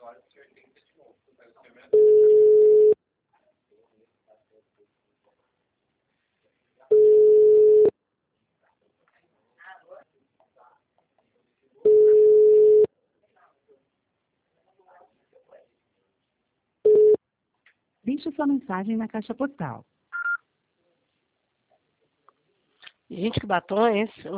Deixe sua mensagem na caixa postal. Gente, que batom é esse?